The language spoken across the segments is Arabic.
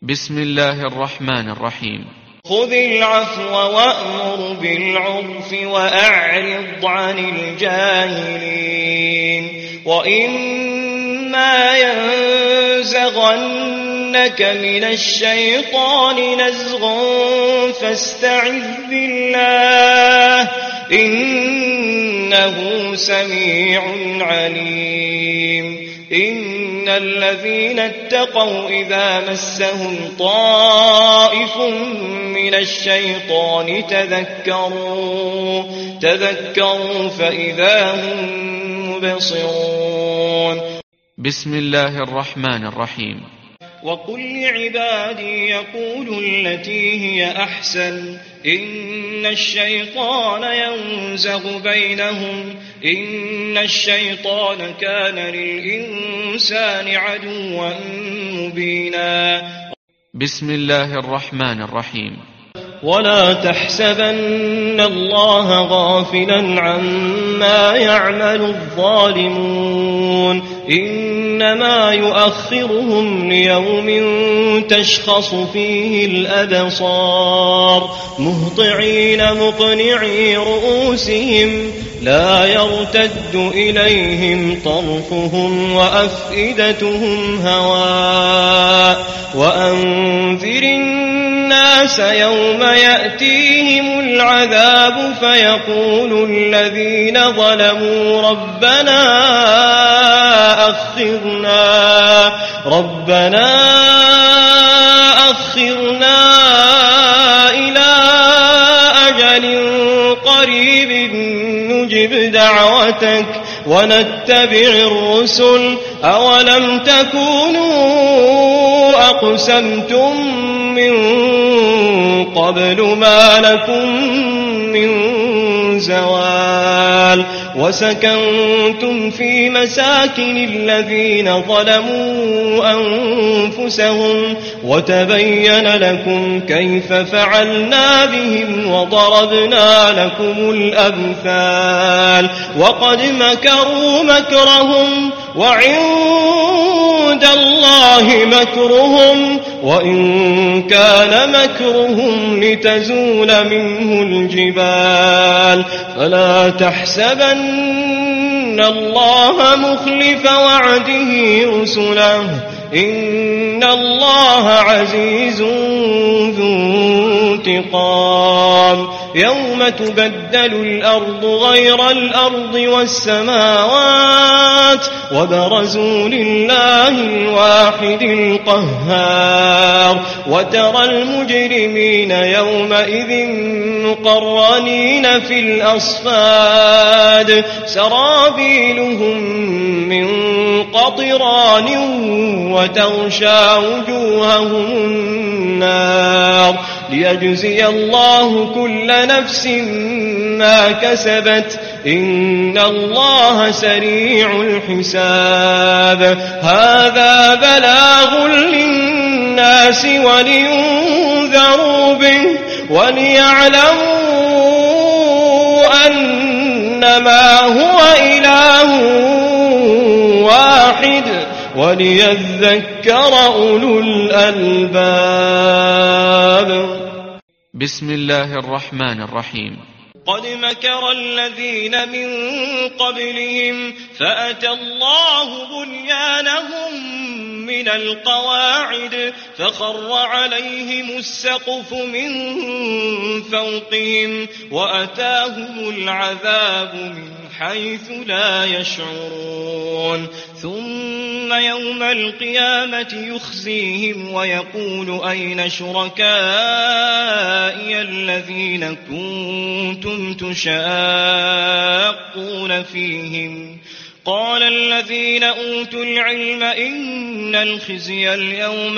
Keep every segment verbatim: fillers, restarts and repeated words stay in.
بسم الله الرحمن الرحيم. خذ العفو وأمر بالعرف وأعرض عن الجاهلين وإما ينزغنك من الشيطان نزغ فاستعذ بالله إنه سميع عليم. إن الذين اتقوا إذا مسهم طائف من الشيطان تذكروا تذكروا فإذا هم مبصرون. بسم الله الرحمن الرحيم. وقل لعبادي يقولوا التي هي أحسن إن الشيطان ينزغ بينهم إن الشيطان كان للإنسان عدوا مبينا. بسم الله الرحمن الرحيم. ولا تحسبن الله غافلا عما يعمل الظالمون إنما يؤخرهم ليوم تشخص فيه الأبصار مهطعين مقنعي رؤوسهم لا يرتد إليهم طرفهم وأفئدتهم هواء. وأنذر الناس يوم يأتيهم العذاب فيقول الذين ظلموا ربنا أخرنا ربنا أخرنا إلى أجل قريب نجب دعوتك ونتبع الرسل أولم تكونوا أقسمتم من قبل ما لكم من زوال وسكنتم في مساكن الذين ظلموا أنفسهم وتبين لكم كيف فعلنا بهم وضربنا لكم الأمثال وقد مكروا مكرهم وعند الله مكرهم وإن كان مكرهم لتزول منه الجبال فلا تحسبن الله مخلف وعده رسله إن الله عزيز ذو انتقام. يوم تبدل الأرض غير الأرض والسماوات وبرزوا لله الواحد القهار وترى المجرمين يومئذ مقرنين في الأصفاد سرابيلهم من قطران وتغشى وجوههم النار ليجزي الله كل نفس ما كسبت إن الله سريع الحساب. هذا بلاغ للناس ولينذروا به وليعلموا أنما هو إله واحد وليذكر أولو الألباب. بسم الله الرحمن الرحيم. قد مكر الذين من قبلهم فأتى الله بنيانهم من القواعد فخر عليهم السقف من فوقهم وأتاهم العذاب من حيث لا يشعرون. ثم يوم القيامة يخزيهم ويقول أين شركائي الذين كنتم تشاقون فيهم قال الذين أوتوا العلم إن الخزي اليوم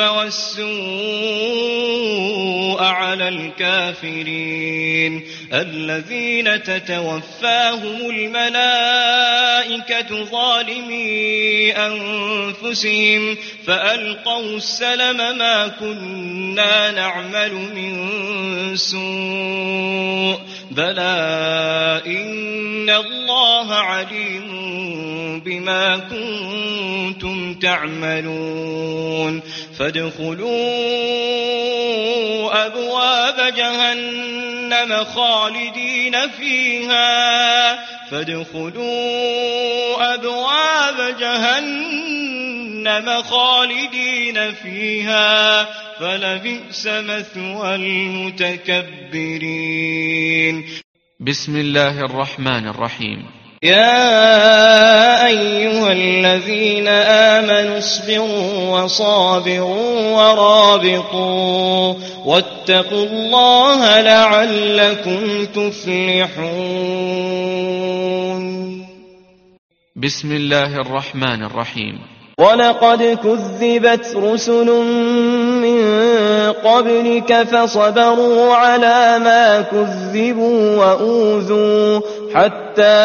والسوء على الكافرين الذين تتوفاهم الملائكة ظالمي أنفسهم فألقوا السلم ما كنا نعمل من سوء بلى إن الله عليم بما كنتم تعملون. فادخلوا أبواب جهنم خالدين فيها فادخلوا أبواب جهنم خالدين فيها فلبئس مثوى المتكبرين. بسم الله الرحمن الرحيم. يا أيها الذين آمنوا اصبروا وصابروا ورابطوا واتقوا الله لعلكم تفلحون. بسم الله الرحمن الرحيم. ولقد كذبت رسل من قبلك فصبروا على ما كذبوا وأوذوا حتى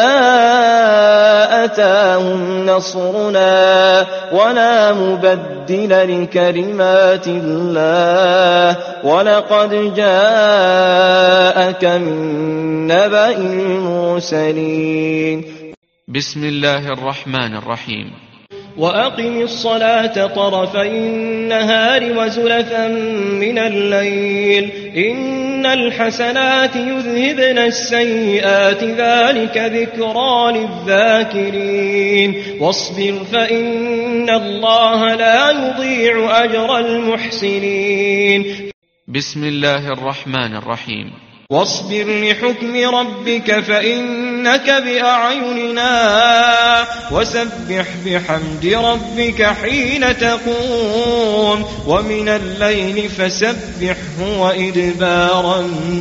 أتاهم نصرنا ولا مبدل لكلمات الله ولقد جاءك من نبأ المرسلين. بسم الله الرحمن الرحيم. وأقم الصلاة طرفي النهار وزلفا من الليل إن الحسنات يذهبن السيئات ذلك ذكرى للذاكرين واصبر فإن الله لا يضيع أجر المحسنين. بسم الله الرحمن الرحيم. واصبر لحكم ربك فإنك بأعيننا وسبح بحمد ربك حين تقوم ومن الليل فسبحه وإدبار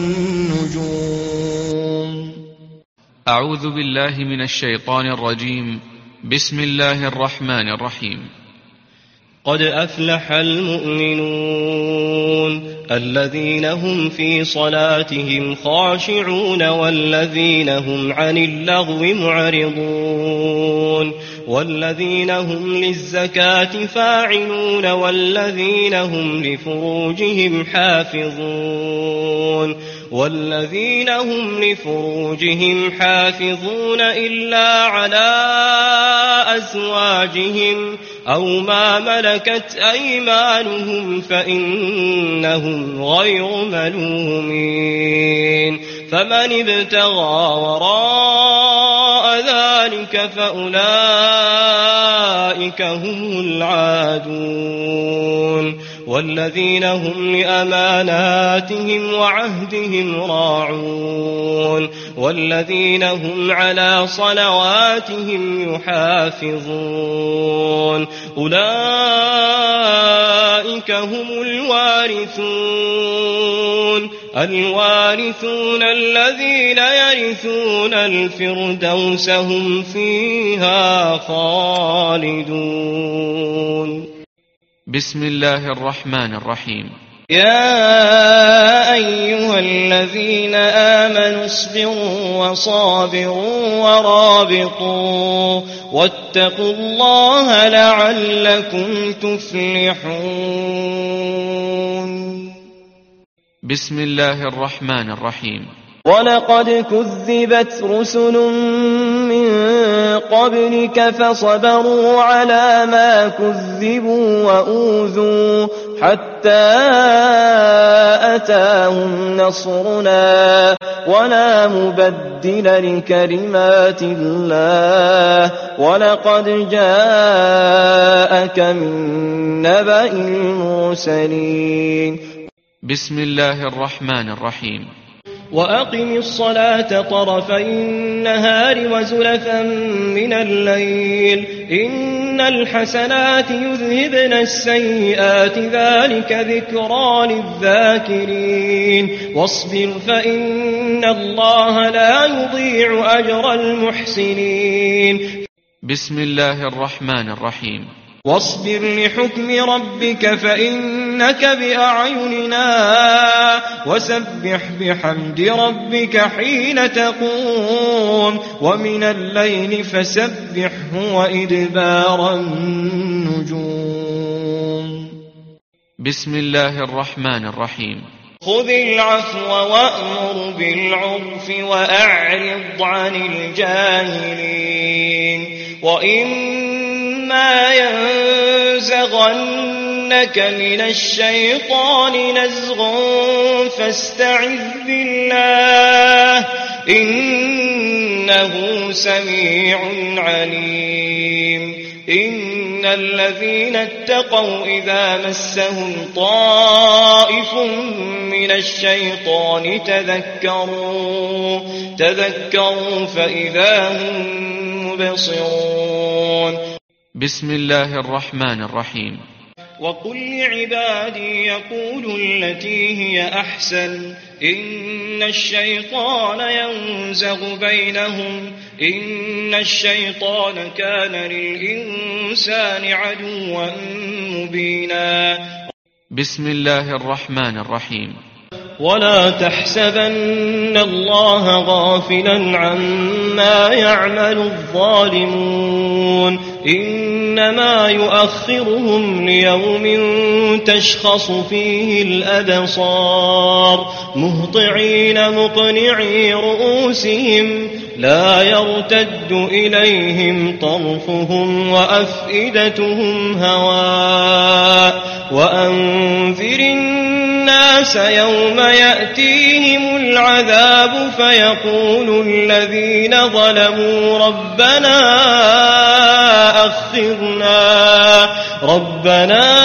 النجوم. أعوذ بالله من الشيطان الرجيم. بسم الله الرحمن الرحيم. قد أفلح المؤمنون الذين هم في صلاتهم خاشعون والذين هم عن اللغو معرضون والذين هم للزكاة فاعلون والذين هم لفروجهم حافظون والذين هم لفروجهم حافظون إلا على أزواجهم أو ما ملكت أيمانهم فإنهم غير ملومين فمن ابتغى وراء ذلك فأولئك هم العادون والذين هم لأماناتهم وعهدهم راعون والذين هم على صلواتهم يحافظون أولئك هم الوارثون الوارثون الذين يرثون الفردوس هم فيها خالدون. بسم الله الرحمن الرحيم. يا أيها الذين آمنوا اصبروا وصابروا ورابطوا واتقوا الله لعلكم تفلحون. بسم الله الرحمن الرحيم. ولقد كذبت رسل من قبلك فصبروا على ما كذبوا وأوذوا حتى أتاهم نصرنا ولا مبدل لكلمات الله ولقد جاءك من نبأ المرسلين. بسم الله الرحمن الرحيم. وأقم الصلاة طرفي النهار وزلفا من الليل إن الحسنات يذهبن السيئات ذلك ذكرى للذاكرين واصبر فإن الله لا يضيع أجر المحسنين. بسم الله الرحمن الرحيم. واصبر لحكم ربك فإنك بأعيننا وسبح بحمد ربك حين تقوم ومن الليل فسبحه وإدبار النجوم. بسم الله الرحمن الرحيم. خذ العفو وأمر بالعرف وأعرض عن الجاهلين وإما ينزغنك ينزغنك من الشيطان نزغ فاستعذ بالله إنه سميع عليم إن الذين اتقوا إذا مسهم طائف من الشيطان تذكروا تذكروا فإذا هم مبصرون. بسم الله الرحمن الرحيم. وقل لعبادي يقولوا التي هي أحسن إن الشيطان ينزغ بينهم إن الشيطان كان للإنسان عدوا مبينا. بسم الله الرحمن الرحيم. ولا تحسبن الله غافلا عما يعمل الظالمون إنما يؤخرهم ليوم تشخص فيه الأبصار مهطعين مقنعي رؤوسهم لا يرتد إليهم طرفهم وأفئدتهم هواء وأنذر الناس يوم يأتيهم العذاب فيقول الذين ظلموا ربنا أخرنا ربنا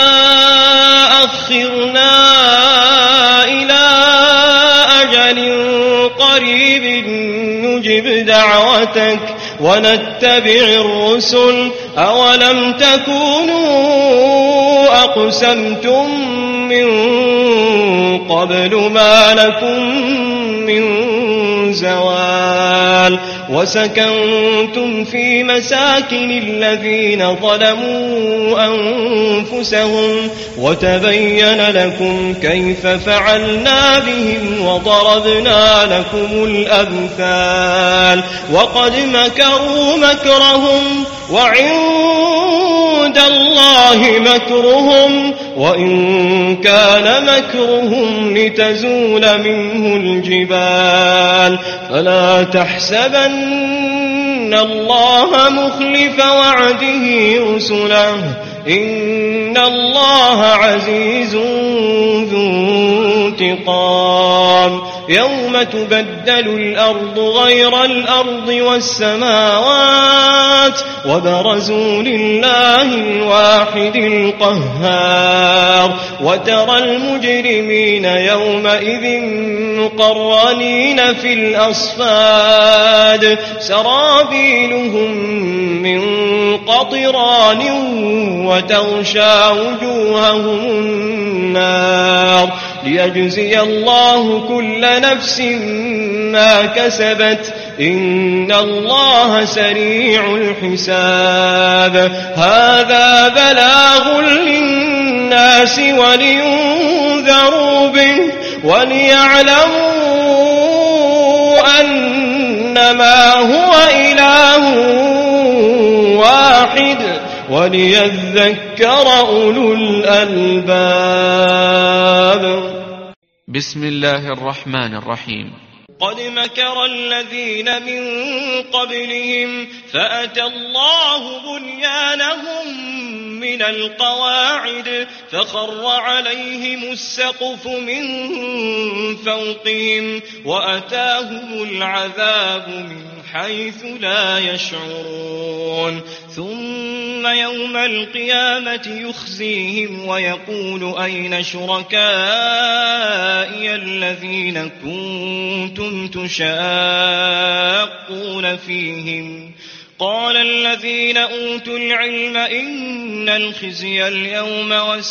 أخرنا إلى أجل قريب نجب دعوتك ونتبع الرسل أولم تكونوا أقسمتم من قبل ما لكم من زوال وسكنتم في مساكن الذين ظلموا أنفسهم وتبين لكم كيف فعلنا بهم وضربنا لكم الأمثال وقد مكروا مكرهم وعند الله مكرهم وإن كان مكرهم لتزول منه الجبال فلا تحسبن الله مخلف وعده رسله إن الله عزيز ذو انتقام. يوم تبدل الأرض غير الأرض والسماوات وبرزوا لله الواحد القهار وترى المجرمين يومئذ مقرنين في الأصفاد سرابيلهم من قطران وتغشى وجوههم النار ليجزي الله كل نفس ما كسبت إن الله سريع الحساب. هذا بلاغ للناس ولينذروا به وليعلموا أنما هو إله واحد وليذكر أولو الألباب. بسم الله الرحمن الرحيم. قد مكر الذين من قبلهم فأتى الله بنيانهم من القواعد فخر عليهم السقف من فوقهم وأتاهم العذاب من حيث لا يشعرون ثم يوم القيامة يخزيهم ويقول أين شركائي الذين كنتم تشاقون فيهم قال الذين أوتوا العلم إن الخزي اليوم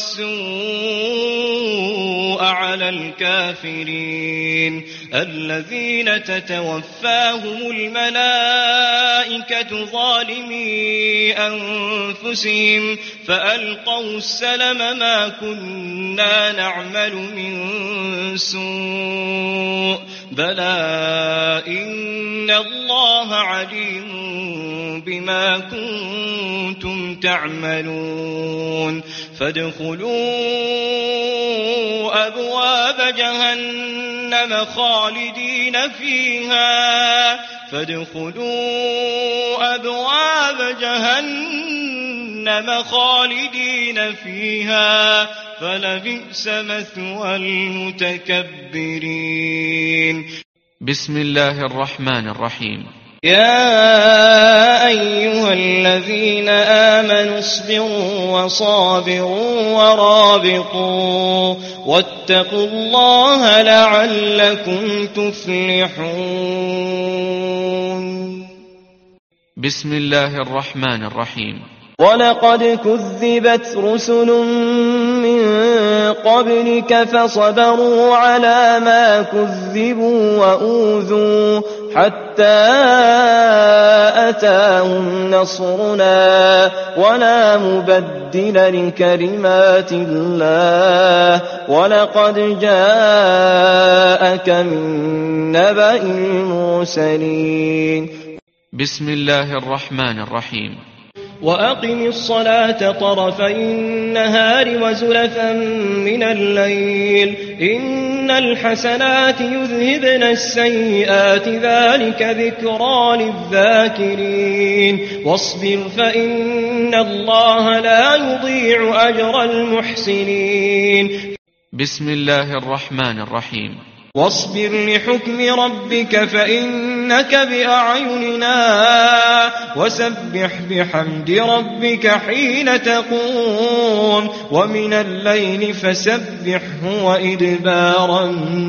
والسوء على الكافرين الذين تتوفاهم الملائكة ظالمي أنفسهم فألقوا السلم ما كنا نعمل من سوء بلى إن الله عليم بما كنتم تعملون فادخلوا أبواب جهنم خالدين فيها فادخلوا أبواب جهنم جهنم خالدين فيها فلبئس مثوى المتكبرين. بسم الله الرحمن الرحيم. يا أيها الذين آمنوا اصبروا وصابروا ورابطوا واتقوا الله لعلكم تفلحون. بسم الله الرحمن الرحيم. ولقد كذبت رسل من قبلك فصبروا على ما كذبوا وأوذوا حتى أتاهم نصرنا ولا مبدل لكلمات الله ولقد جاءك من نبأ المرسلين. بسم الله الرحمن الرحيم. وأقم الصلاة طرفي النهار وزلفا من الليل إن الحسنات يذهبن السيئات ذلك ذكرى للذاكرين واصبر فإن الله لا يضيع أجر المحسنين. بسم الله الرحمن الرحيم. واصبر لحكم ربك فإنك بأعيننا وسبح بحمد ربك حين تقوم ومن الليل فسبحه وإدبار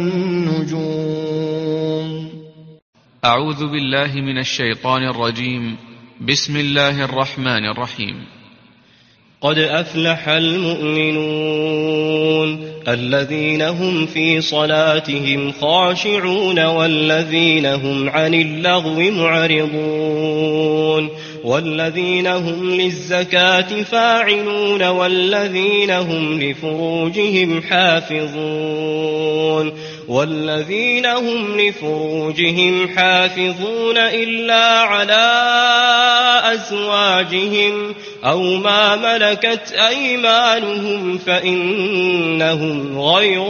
النجوم. أعوذ بالله من الشيطان الرجيم. بسم الله الرحمن الرحيم. قد أفلح المؤمنون الذين هم في صلاتهم خاشعون والذين هم عن اللغو معرضون والذين هم للزكاة فاعلون والذين هم لفروجهم حافظون والذين هم لفروجهم حافظون إلا على أزواجهم أو ما ملكت أيمانهم فإنهم غير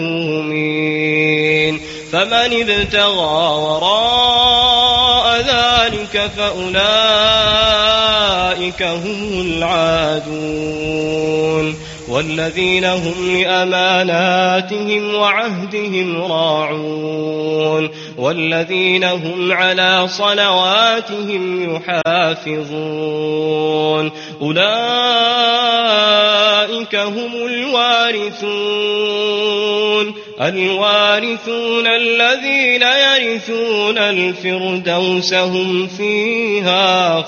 ملومين فمن ابتغى وراء ذلك فأولئك هم العادون والذين هم لأماناتهم وعهدهم راعون والذين هم على صلواتهم يحافظون أولئك هم الوارثون الوارثون الذين يرثون الفردوس هم فيها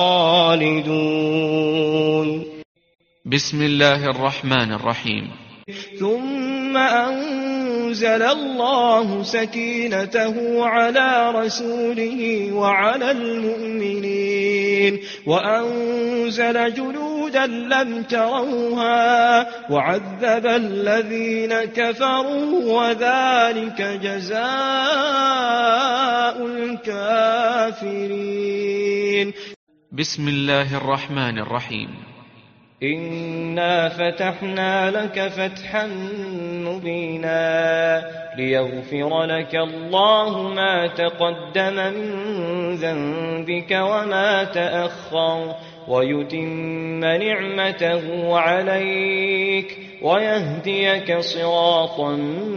خالدون. بسم الله الرحمن الرحيم. ثم أنزل الله سكينته على رسوله وعلى المؤمنين وأنزل جنودا لم تروها وعذب الذين كفروا وذلك جزاء الكافرين. بسم الله الرحمن الرحيم. إنا فتحنا لك فتحا مبينا ليغفر لك الله ما تقدم من ذنبك وما تأخر ويتم نعمته عليك ويهديك صراطا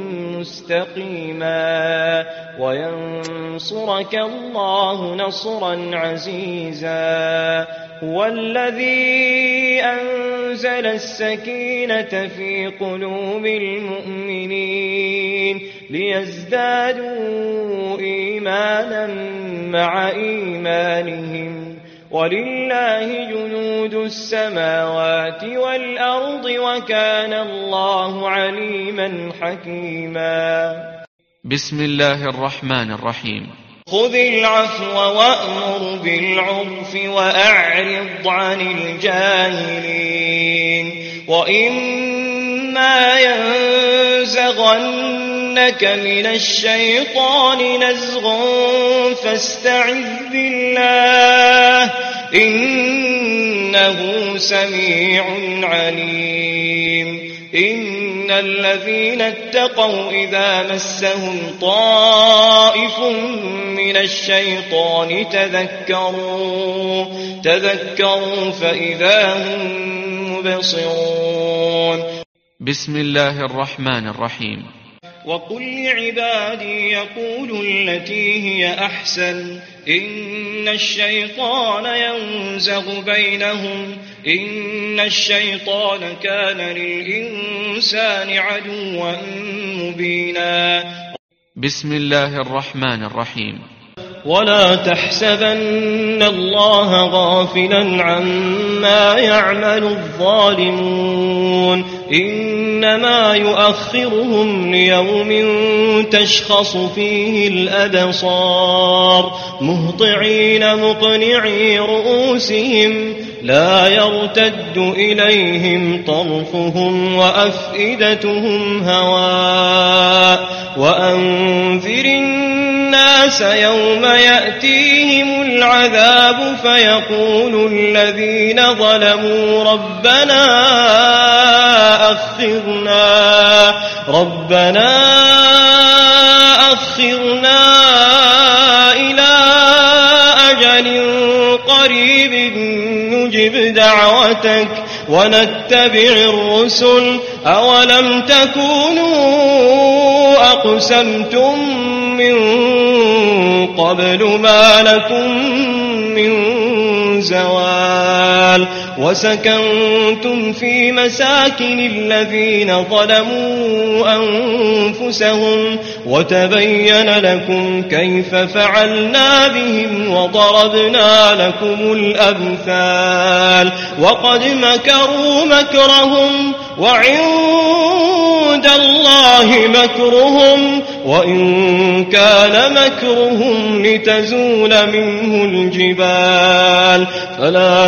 مستقيما وينصرك الله نصرا عزيزا هو الذي أنزل السكينة في قلوب المؤمنين ليزدادوا إيمانا مع إيمانهم ولله جنود السماوات والأرض وكان الله عليما حكيما. بسم الله الرحمن الرحيم. خذ العفو وأمر بالعرف وأعرض عن الجاهلين وإما ينزغنك من الشيطان نزغ فاستعذ بالله إنه سميع عليم. إن إن الذين اتقوا إذا مسهم طائف من الشيطان تذكروا تذكروا فإذا هم مبصرون. بسم الله الرحمن الرحيم. وقل لعبادي يقولوا التي هي أحسن إن الشيطان ينزغ بينهم إن الشيطان كان للإنسان عدوا مبينا. بسم الله الرحمن الرحيم. ولا تحسبن الله غافلا عما يعمل الظالمون إنما يؤخرهم ليوم تشخص فيه الأبصار مهطعين مقنعي رؤوسهم لا يرتد إليهم طرفهم وأفئدتهم هواء وأنذر الناس يوم يأتيهم العذاب فيقول الذين ظلموا ربنا أخرنا ربنا أخرنا إلى أجل قريب نجب دعوتك ونتبع الرسل أولم تكونوا أقسمتم من قبل ما لكم من زوال وسكنتم في مساكن الذين ظلموا أنفسهم وتبين لكم كيف فعلنا بهم وضربنا لكم الأمثال وقد مكروا مكرهم وعند الله مكرهم وإن كان مكرهم لتزول منه الجبال فلا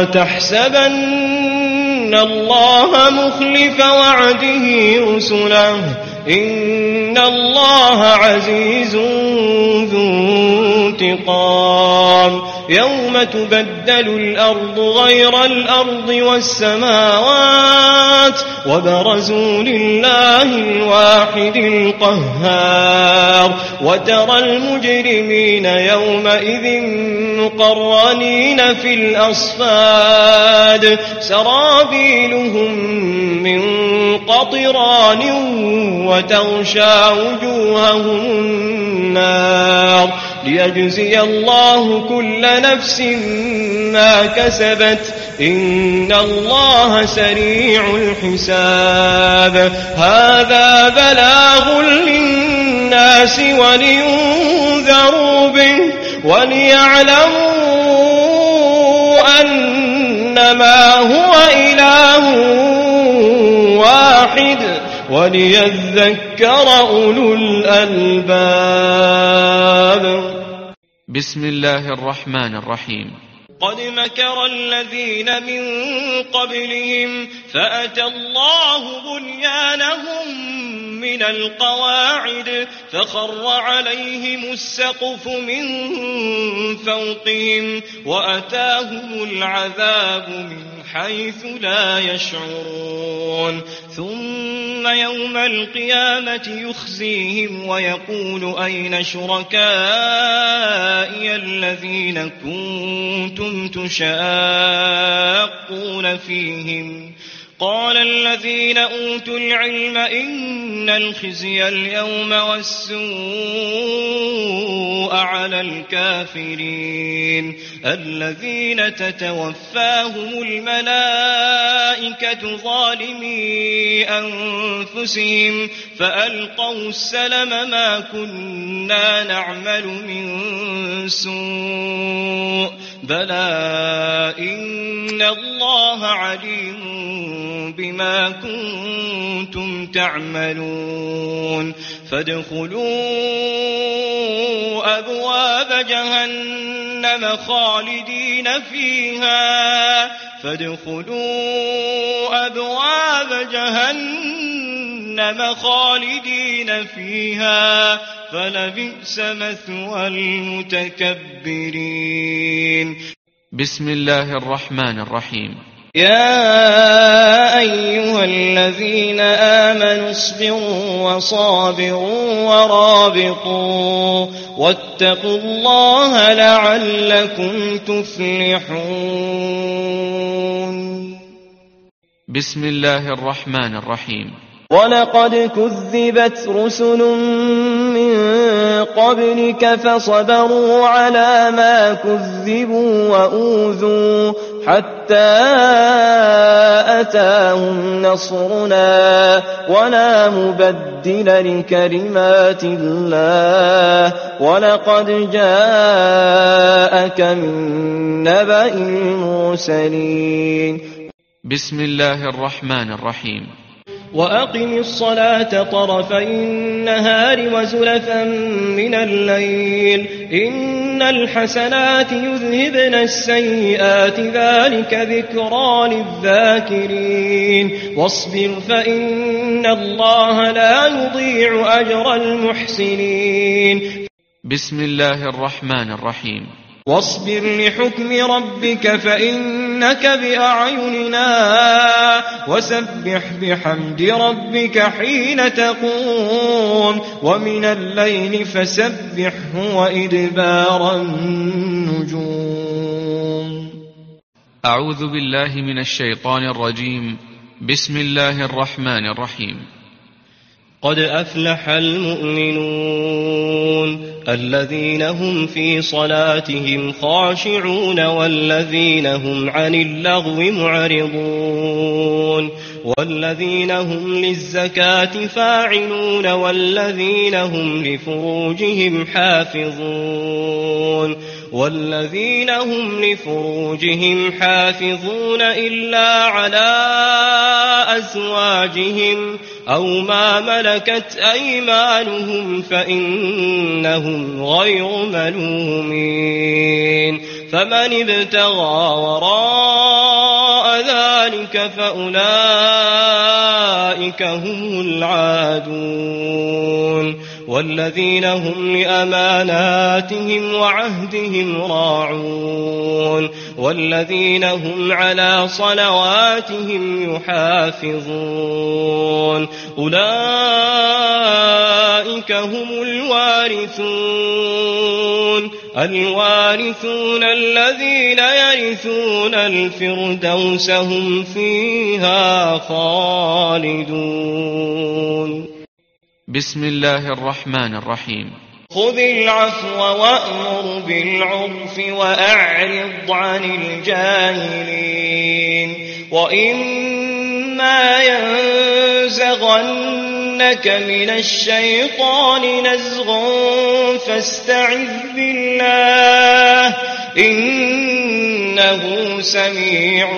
تحسبن الله مخلف وعده رسله إن الله عزيز ذو انتقام. يوم تبدل الأرض غير الأرض والسماوات وبرزوا لله الواحد القهار وترى المجرمين يومئذ مقرنين في الأصفاد سرابيلهم من قطران وتغشى وجوههم النار ليجزي الله كل نفس ما كسبت إن الله سريع الحساب. هذا بلاغ للناس ولينذروا به وليعلموا أنما هو إله واحد وليذكر أولو الألباب. بسم الله الرحمن الرحيم. قد مكر الذين من قبلهم فأتى الله بنيانهم من القواعد فخر عليهم السقف من فوقهم وأتاهم العذاب من حيث لا يشعرون ثم يوم القيامة يخزيهم ويقول أين شركائي الذين كنتم تشاقون فيهم قال الذين أوتوا العلم إن الخزي اليوم والسوء على الكافرين الذين تتوفاهم الملائكة ظالمي أنفسهم فألقوا السلم ما كنا نعمل من سوء بلى إن الله عليم بما كنتم تعملون فادخلوا أبواب جهنم خالدين فيها فادخلوا أبواب جهنم خالدين فيها فلبئس مثوى المتكبرين. بسم الله الرحمن الرحيم. يا أيها الذين آمنوا اصبروا وصابروا ورابطوا واتقوا الله لعلكم تفلحون. بسم الله الرحمن الرحيم. ولقد كذبت رسل من قبلك فصبروا على ما كذبوا وأوذوا حتى أتاهم نصرنا ولا مبدل لكلمات الله ولقد جاءك من نبأ المرسلين. بسم الله الرحمن الرحيم. وأقم الصلاة طرفي النهار وزلفا من الليل إن الحسنات يذهبن السيئات ذلك ذكرى للذاكرين واصبر فإن الله لا يضيع أجر المحسنين. بسم الله الرحمن الرحيم. واصبر لحكم ربك فإنك بأعيننا وسبح بحمد ربك حين تقوم ومن الليل فسبحه وإدبار النجوم. أعوذ بالله من الشيطان الرجيم. بسم الله الرحمن الرحيم. قد أفلح المؤمنون الذين هم في صلاتهم خاشعون والذين هم عن اللغو معرضون والذين هم للزكاة فاعلون والذين هم لفروجهم حافظون والذين هم لفروجهم حافظون إلا على أزواجهم أو ما ملكت أيمانهم فإنهم غير ملومين فمن ابتغى وراء ذلك فأولئك هم العادون والذين هم لأماناتهم وعهدهم راعون والذين هم على صلواتهم يحافظون أولئك هم الوارثون الوارثون الذين يرثون الفردوس هم فيها خالدون. بسم الله الرحمن الرحيم. خذ العفو وأمر بالعرف وأعرض عن الجاهلين وإما ينزغنك من الشيطان نزغ فاستعذ بالله إنه سميع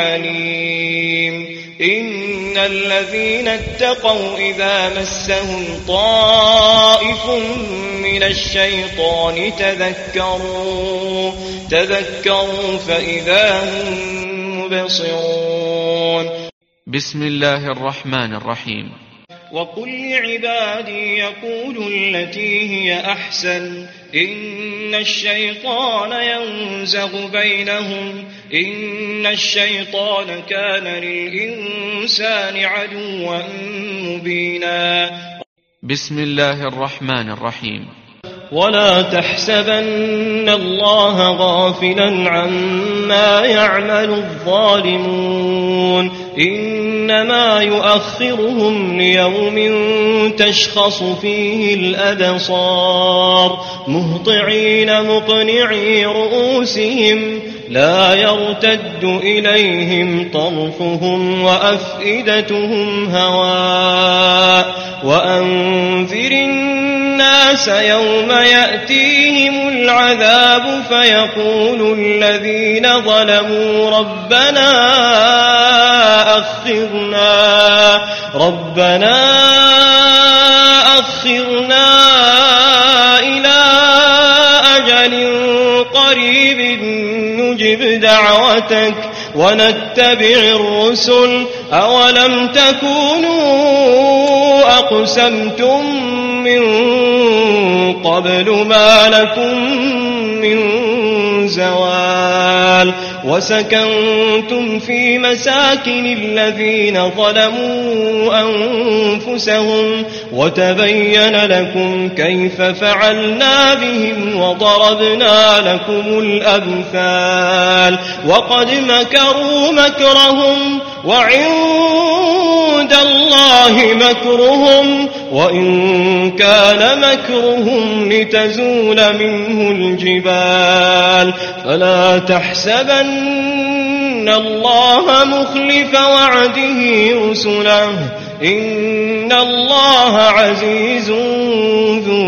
عليم. إن الذين اتقوا إذا مسهم طائف من الشيطان تذكروا تذكروا فإذا هم مبصرون. بسم الله الرحمن الرحيم. وقل لعبادي يقولوا التي هي أحسن إن الشيطان ينزغ بينهم إن الشيطان كان للإنسان عدوا مبينا. بسم الله الرحمن الرحيم. ولا تحسبن الله غافلا عما يعمل الظالمون إنما يؤخرهم ليوم تشخص فيه الأبصار مهطعين مقنعي رؤوسهم لا يرتد إليهم طرفهم وأفئدتهم هواء وأنذر الناس يوم يأتيهم العذاب فيقول الذين ظلموا ربنا أخرنا ربنا أخرنا إلى أجل قريب نجب دعوتك ونتبع الرسل أولم تكونوا أقسمتم من قبل ما لكم من زوال وسكنتم في مساكن الذين ظلموا أنفسهم وتبين لكم كيف فعلنا بهم وضربنا لكم الأمثال وقد مكروا مكرهم وعند الله مكرهم وإن كان مكرهم لتزول منه الجبال فلا تحسبن الله مخلف وعده رسله إن الله عزيز ذو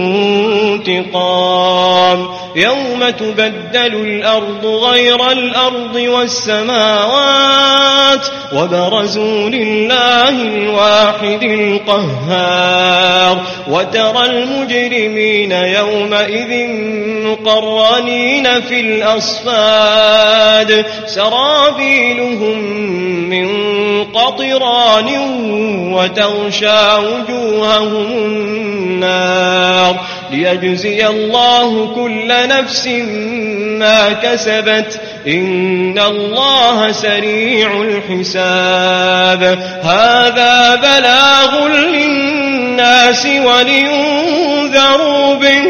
انتقام يوم تبدل الأرض غير الأرض والسماوات وبرزوا لله الواحد القهار وترى المجرمين يومئذ مقرنين في الأصفاد سرابيلهم من قطران وتغشى وجوههم النار ليجزي الله كل نفس ما كسبت إن الله سريع الحساب هذا بلاغ للناس ولينذروا به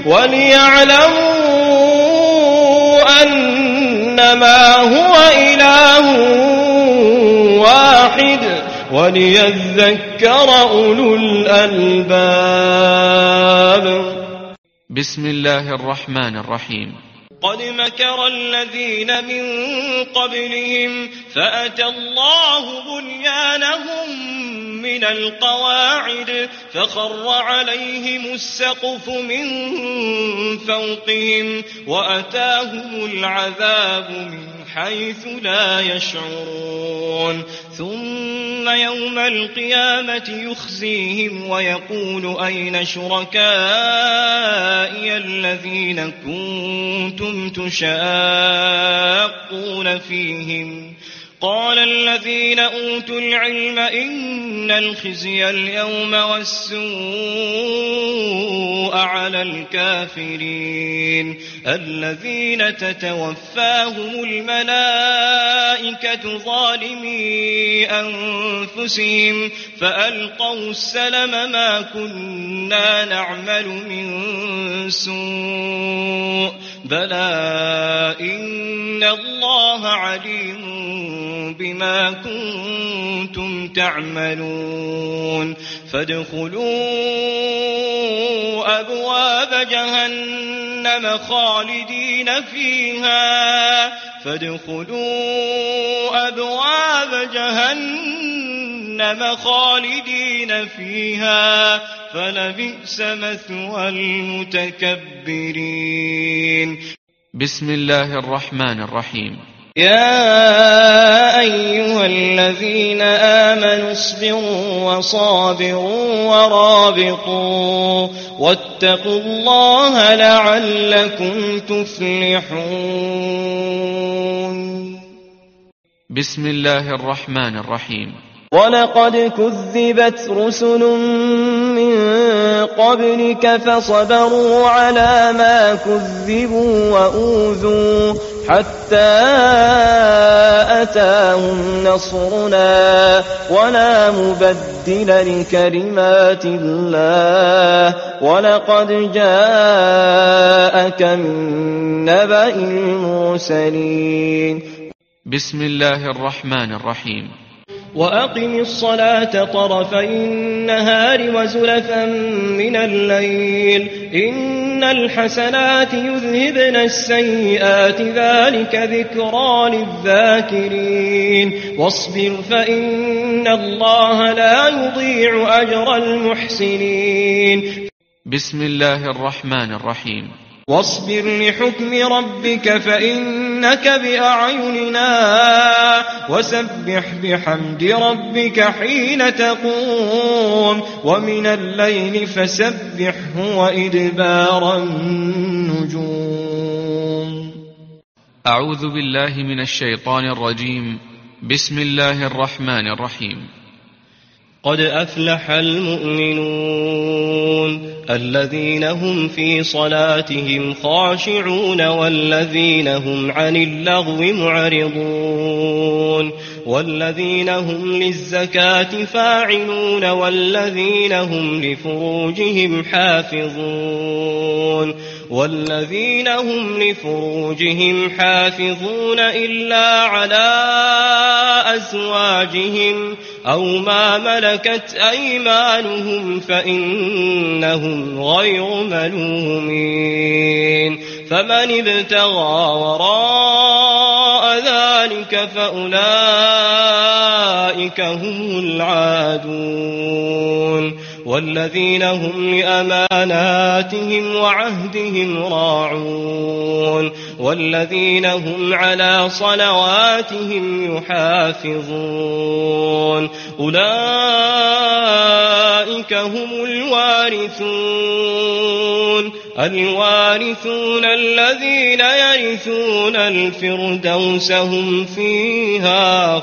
وليعلموا أنما هو إله واحد وليذكر أولو الألباب. بسم الله الرحمن الرحيم. قد مكر الذين من قبلهم فأتى الله بنيانهم من القواعد فخر عليهم السقف من فوقهم وأتاهم العذاب من حيث لا يشعرون ثم يوم القيامة يخزيهم ويقول أين شركائي الذين كنتم تشاقون فيهم قال الذين أوتوا العلم إن الخزي اليوم والسوء على الكافرين الذين تتوفاهم الملائكة ظالمي أنفسهم فألقوا السلم ما كنا نعمل من سوء بلى إن الله عليم بما كنتم تعملون فادخلوا أبواب جهنم خالدين فيها فادخلوا أبواب جهنم خالدين فيها فلبئس مثوى المتكبرين. بسم الله الرحمن الرحيم. يا أيها الذين آمنوا اصبروا وصابروا ورابطوا واتقوا الله لعلكم تفلحون. بسم الله الرحمن الرحيم. ولقد كذبت رسل من قبلك فصبروا على ما كذبوا وأوذوا حتى أتاهم نصرنا ولا مبدل لكلمات الله ولقد جاءك من نبأ المرسلين. بسم الله الرحمن الرحيم. وأقم الصلاة طرفي النهار وزلفا من الليل إن الحسنات يذهبن السيئات ذلك ذكرى للذاكرين واصبر فإن الله لا يضيع أجر المحسنين. بسم الله الرحمن الرحيم. واصبر لحكم ربك فإنك بأعيننا وسبح بحمد ربك حين تقوم ومن الليل فسبحه وإدبار النجوم. أعوذ بالله من الشيطان الرجيم. بسم الله الرحمن الرحيم. قد أفلح المؤمنون الذين هم في صلاتهم خاشعون والذين هم عن اللغو معرضون والذين هم للزكاة فاعلون والذين هم لفروجهم حافظون والذين هم لفروجهم حافظون إلا على أزواجهم أو ما ملكت أيمانهم فإنهم غير ملومين فمن ابتغى وراء ذلك فأولئك هم العادون والذين هم لأماناتهم وعهدهم راعون والذين هم على صلواتهم يحافظون أولئك هم الوارثون الوارثون الذين يرثون الفردوس هم فيها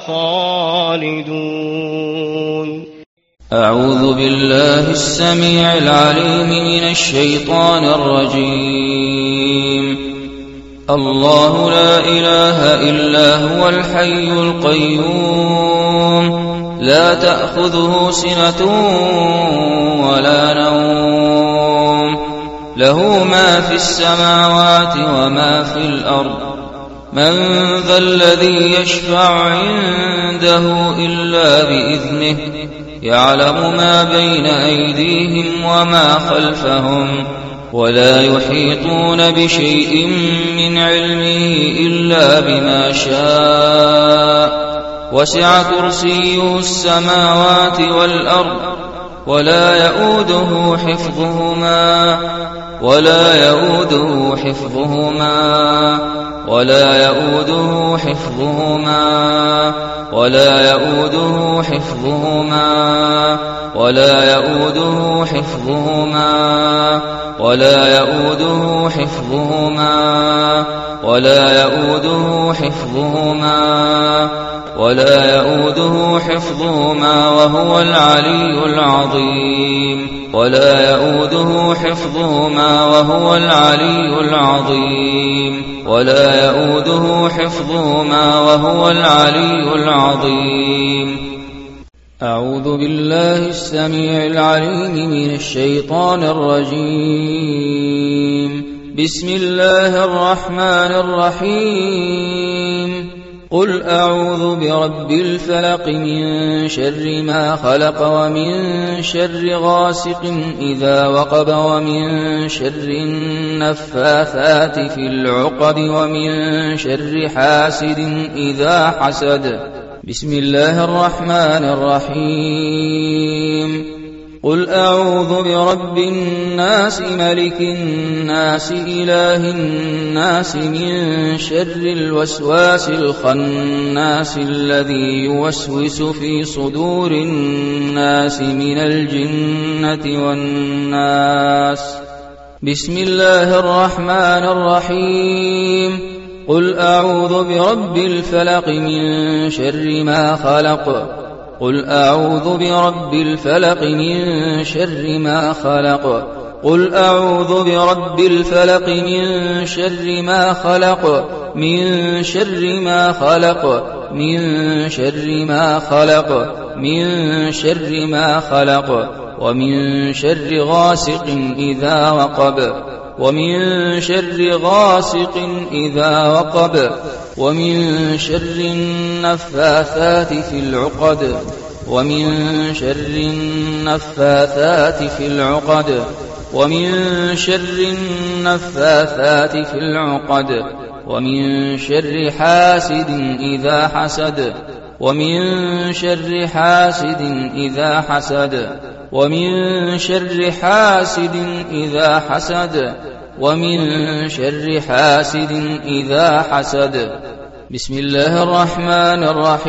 خالدون. أعوذ بالله السميع العليم من الشيطان الرجيم. الله لا إله إلا هو الحي القيوم لا تأخذه سنة ولا نوم له ما في السماوات وما في الأرض من ذا الذي يشفع عنده إلا بإذنه يعلم ما بين أيديهم وما خلفهم ولا يحيطون بشيء من علمه إلا بما شاء وسع كرسيه السماوات والأرض ولا يؤوده حفظهما ولا يؤوده حفظهما ولا يؤوده حفظهما ولا يؤوده حفظهما ولا يؤوده حفظهما ولا يؤوده حفظهما ولا يؤوده حفظهما ولا يؤوده حفظهما وهو العلي العظيم ولا يؤوده حفظهما وهو العلي العظيم ولا يؤوده حفظهما وهو العلي العظيم. أعوذ بالله السميع العليم من الشيطان الرجيم. بسم الله الرحمن الرحيم. قل أعوذ برب الفلق من شر ما خلق ومن شر غاسق إذا وقب ومن شر النفاثات في العقد ومن شر حاسد إذا حسد. بسم الله الرحمن الرحيم. قل أعوذ برب الناس ملك الناس إله الناس من شر الوسواس الخناس الذي يوسوس في صدور الناس من الجنة والناس. بسم الله الرحمن الرحيم. قل أعوذ برب الفلق من شر ما خلق. قل أعوذ برب الفلق من شر ما خلق. قل أعوذ برب الفلق من شر ما خلق من شر ما خلق من شر ما خلق من شر ما خلق ومن شر غاسق إذا وقب ومن شر غاسق إذا وقب ومن شر النفاثات في العقد ومن شر النفاثات في العقد ومن شر النفاثات في العقد ومن شر حاسد إذا حسد ومن شر حاسد إذا حسد ومن شر حاسد إذا حسد ومن شر حاسد إذا حسد. بسم الله الرحمن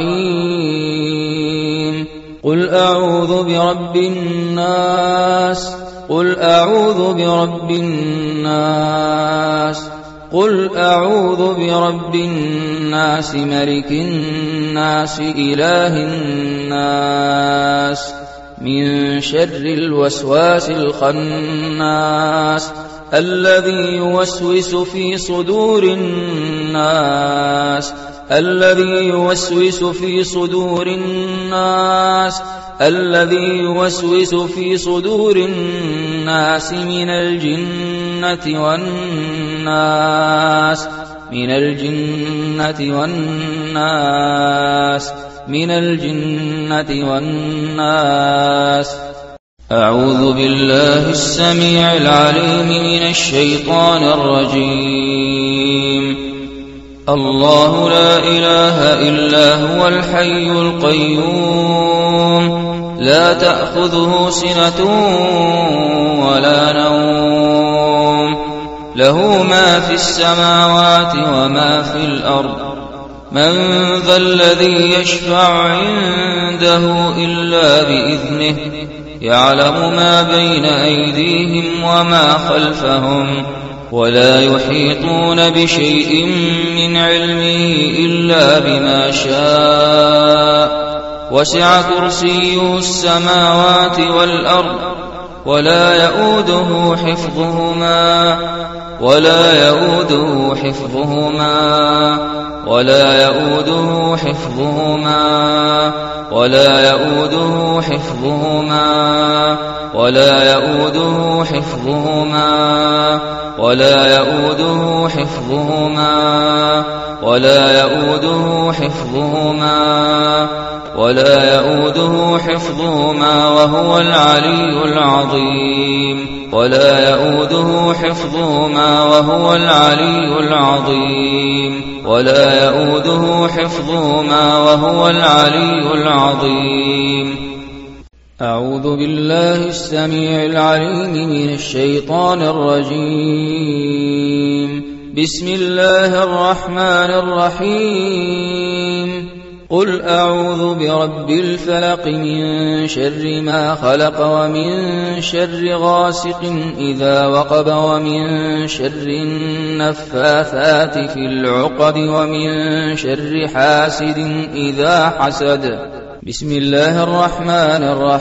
الرحيم. قل أعوذ برب الناس. قل أعوذ برب الناس. قل أعوذ برب الناس ملك الناس إله الناس من شر الوسواس الخناس الذي يوسوس في صدور الناس الذي يوسوس في صدور الناس الذي يوسوس في صدور الناس من الجنة والناس من الجنة والناس من الجنة والناس. أعوذ بالله السميع العليم من الشيطان الرجيم. الله لا إله إلا هو الحي القيوم لا تأخذه سنة ولا نوم له ما في السماوات وما في الأرض من ذا الذي يشفع عنده إلا بإذنه يعلم ما بين أيديهم وما خلفهم ولا يحيطون بشيء من علمه إلا بما شاء وسع كرسيه السماوات والأرض ولا يؤوده حفظهما ولا يؤوده حفظهما ولا يؤوده حفظهما ولا يؤوده حفظهما ولا يؤوده حفظهما ولا يؤوده حفظهما ولا يؤوده حفظهما ولا يؤوده حفظهما وهو العلي العظيم ولا يؤوده حفظهما وهو العلي العظيم ولا يؤوده حفظهما وهو العلي العظيم. أعوذ بالله السميع العليم من الشيطان الرجيم. بسم الله الرحمن الرحيم. قل أعوذ برب الفلق من شر ما خلق ومن شر غاسق إذا وقب ومن شر النفاثات في العقد ومن شر حاسد إذا حسد. بسم الله الرحمن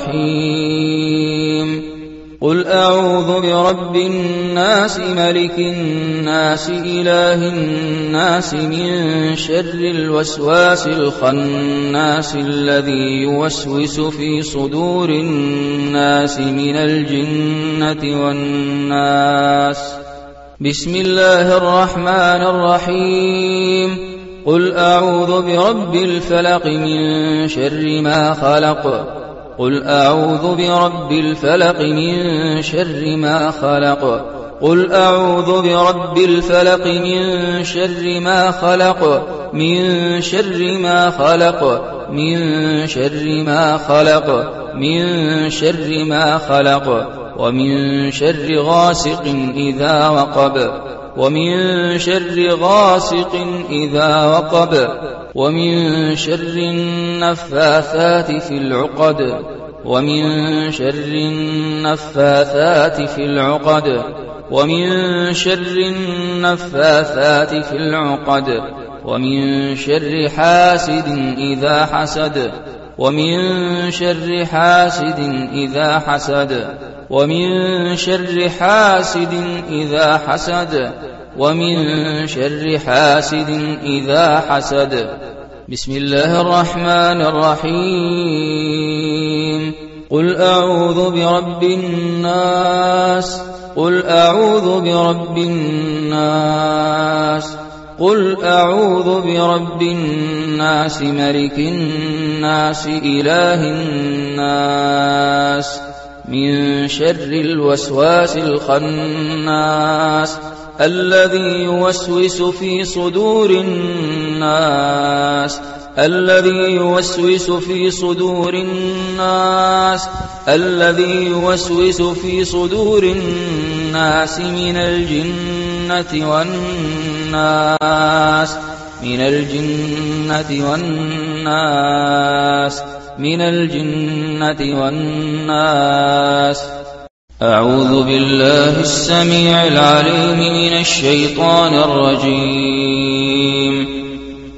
الرحيم. قل أعوذ برب الناس ملك الناس إله الناس من شر الوسواس الخناس الذي يوسوس في صدور الناس من الجنة والناس. بسم الله الرحمن الرحيم. قل أعوذ برب الفلق من شر ما خلق قل أعوذ برب الفلق من شر ما خلق قل أعوذ برب الفلق من شر ما خلق من شر ما خلق من شر ما خلق من شر ما خلق ومن شر غاسق إذا وقب ومن شر غاسق إذا وقب ومن شر النفاثات في العقد ومن شر النفاثات في العقد ومن شر النفاثات في العقد ومن شر حاسد إذا حسد ومن شر حاسد إذا حسد ومن شر حاسد إذا حسد ومن شر حاسد إذا حسد. بسم الله الرحمن الرحيم. قل أعوذ برب الناس قل أعوذ برب الناس قل أعوذ برب الناس ملك الناس إله الناس من شر الوسواس الخناس الذي يوسوس في صدور الناس الذي يوسوس في صدور الناس الذي يوسوس في صدور الناس من الجنة والناس من الجنة والناس من الجنة والناس. أعوذ بالله السميع العليم من الشيطان الرجيم.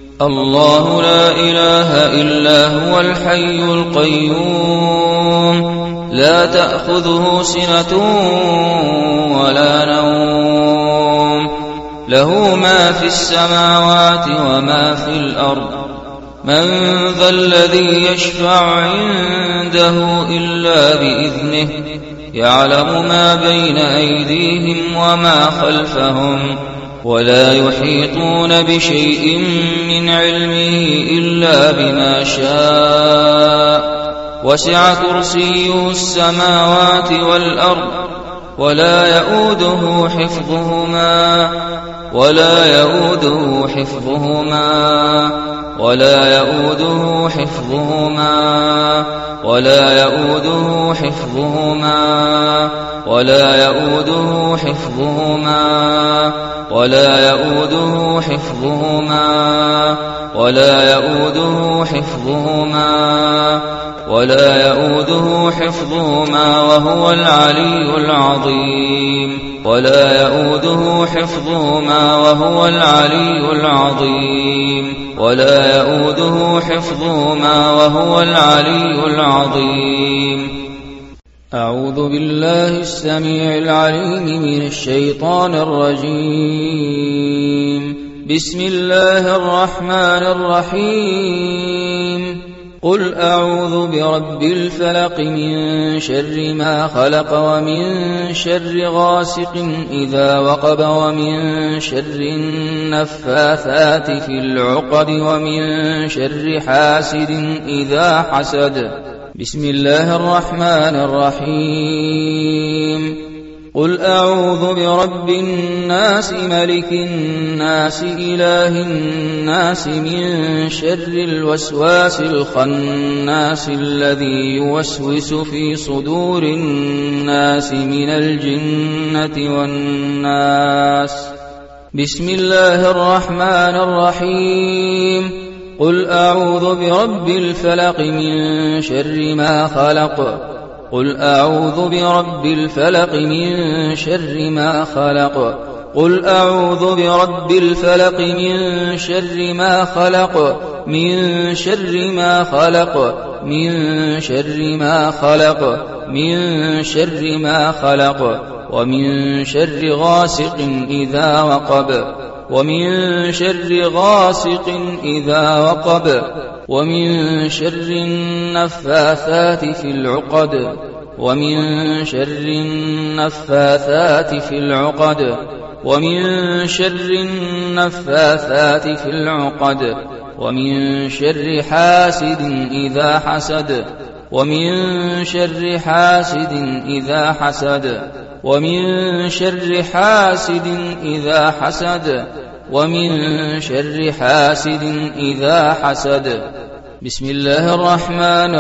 الله لا إله إلا هو الحي القيوم لا تأخذه سنة ولا نوم له ما في السماوات وما في الأرض من ذا الذي يشفع عنده إلا بإذنه يعلم ما بين أيديهم وما خلفهم ولا يحيطون بشيء من علمه إلا بما شاء وسع كرسيه السماوات والأرض ولا يؤوده حفظهما ولا يؤوده حفظهما ولا يؤوده حفظهما ولا يؤوده حفظهما ولا يؤوده حفظهما ولا يؤوده حفظهما ولا يؤوده حفظهما ولا يؤوده حفظهما وهو العلي العظيم ولا يؤوده حفظهما وهو العلي العظيم ولا يؤوده حفظهما وهو العلي العظيم. أعوذ بالله السميع العليم من الشيطان الرجيم. بسم الله الرحمن الرحيم. قل أعوذ برب الفلق من شر ما خلق ومن شر غاسق إذا وقب ومن شر النفاثات في العقد ومن شر حاسد إذا حسد. بسم الله الرحمن الرحيم. قل أعوذ برب الناس ملك الناس إله الناس من شر الوسواس الخناس الذي يوسوس في صدور الناس من الجنة والناس. بسم الله الرحمن الرحيم. قل أعوذ برب الفلق من شر ما خلق. قل أعوذ برب الفلق من شر ما خلق. قل أعوذ برب الفلق من شر ما خلق من شر ما خلق من شر ما خلق من شر ما خلق ومن شر غاسق إذا وقب ومن شر غاسق إذا وقب ومن شر النفاثات في العقد ومن شر النفاثات في العقد ومن شر النفاثات في العقد ومن شر حاسد إذا حسد ومن شر حاسد إذا حسد ومن شر حاسد إذا حسد ومن شر حاسد إذا حسد. بسم الله الرحمن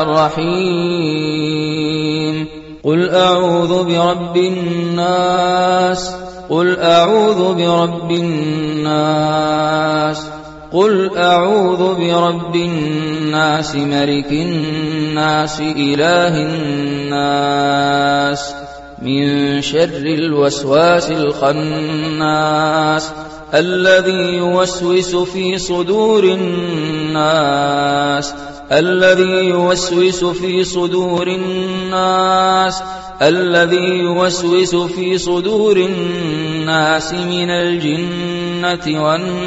الرحيم. قل أعوذ برب الناس. قل أعوذ برب الناس. قل أعوذ برب الناس ملك الناس إله الناس من شر الوسواس الخناس الذي يوسوس في صدور الناس الذي يوسوس في صدور الناس الذي يوسوس في صدور الناس من الجنة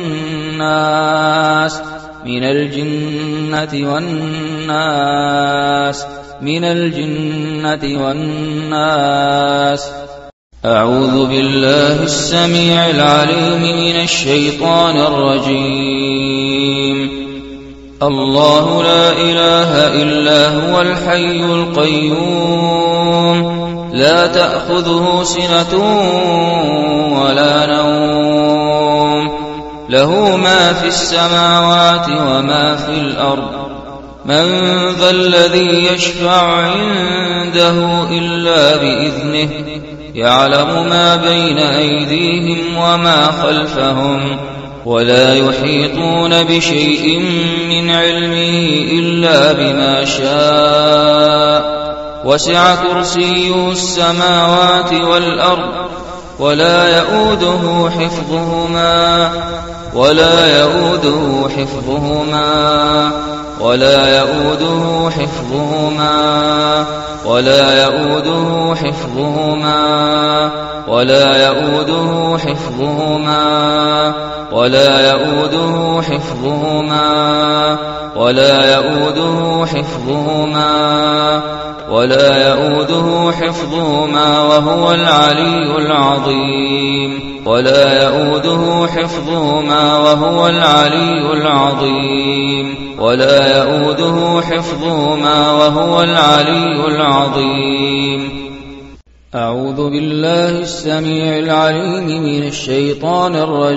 والناس من الجنة والناس من الجنة والناس. أعوذ بالله السميع العليم من الشيطان الرجيم. الله لا إله إلا هو الحي القيوم لا تأخذه سنة ولا نوم له ما في السماوات وما في الأرض من ذا الذي يشفع عنده إلا بإذنه يعلم ما بين أيديهم وما خلفهم ولا يحيطون بشيء من علمه إلا بما شاء وسع كرسيه السماوات والأرض ولا يؤوده حفظهما ولا يؤوده حفظهما ولا يؤوده حفظهما ولا يؤوده حفظهما ولا يؤوده حفظهما ولا يؤوده حفظهما ولا يؤوده حفظهما ولا يؤوده حفظهما وهو العلي العظيم ولا يؤوده حفظهما وهو العلي العظيم ولا يؤوده حفظهما وهو العلي العظيم. أعوذ بالله السميع العليم من الشيطان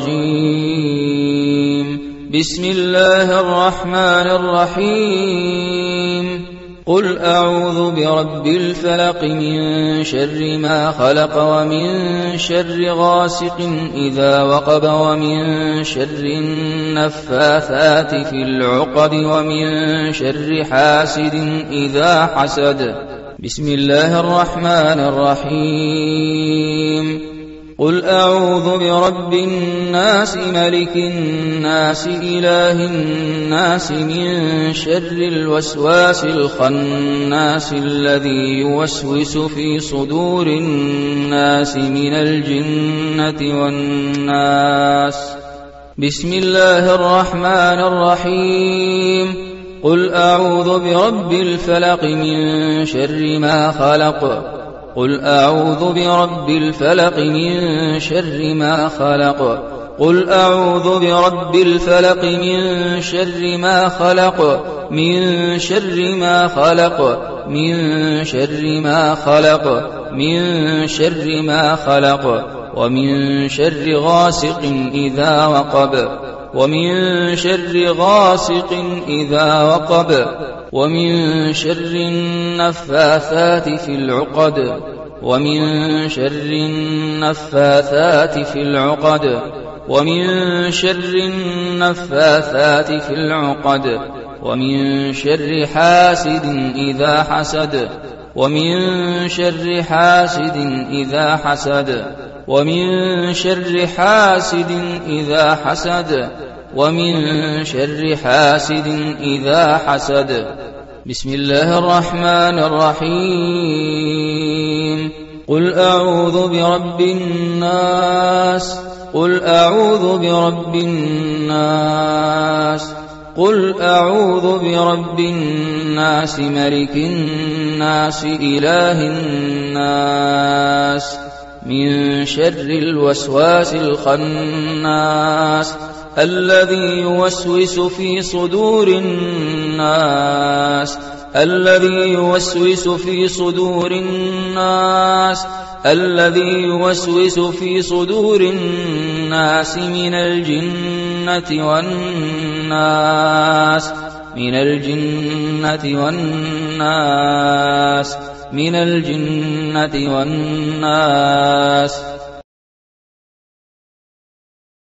الرجيم. بسم الله الرحمن الرحيم. قل أعوذ برب الفلق من شر ما خلق ومن شر غاسق إذا وقب ومن شر النفاثات في العقد ومن شر حاسد إذا حسد. بسم الله الرحمن الرحيم. قل أعوذ برب الناس ملك الناس إله الناس من شر الوسواس الخناس الذي يوسوس في صدور الناس من الجنة والناس. بسم الله الرحمن الرحيم. قل أعوذ برب الفلق من شر ما خلق. قل أعوذ برب الفلق من شر ما خلق. قل أعوذ برب الفلق من شر ما خلق من شر ما خلق من شر ما خلق من شر ما خلق ومن شر غاسق إذا وقب ومن شر غاسق إذا وقب ومن شر النفاثات في العقد ومن شر النفاثات في العقد ومن شر النفاثات في العقد ومن شر حاسد إذا حسد ومن شر حاسد إذا حسد ومن شر حاسد إذا حسد ومن شر حاسد إذا حسد. بسم الله الرحمن الرحيم. قل أعوذ برب الناس. قل أعوذ برب الناس. قل أعوذ برب الناس ملك الناس إله الناس من شر الوسواس الخناس الذي يوسوس في صدور الناس الذي يوسوس في صدور الناس الذي يوسوس في صدور الناس من الجنة والناس من الجنة والناس من الجنة والناس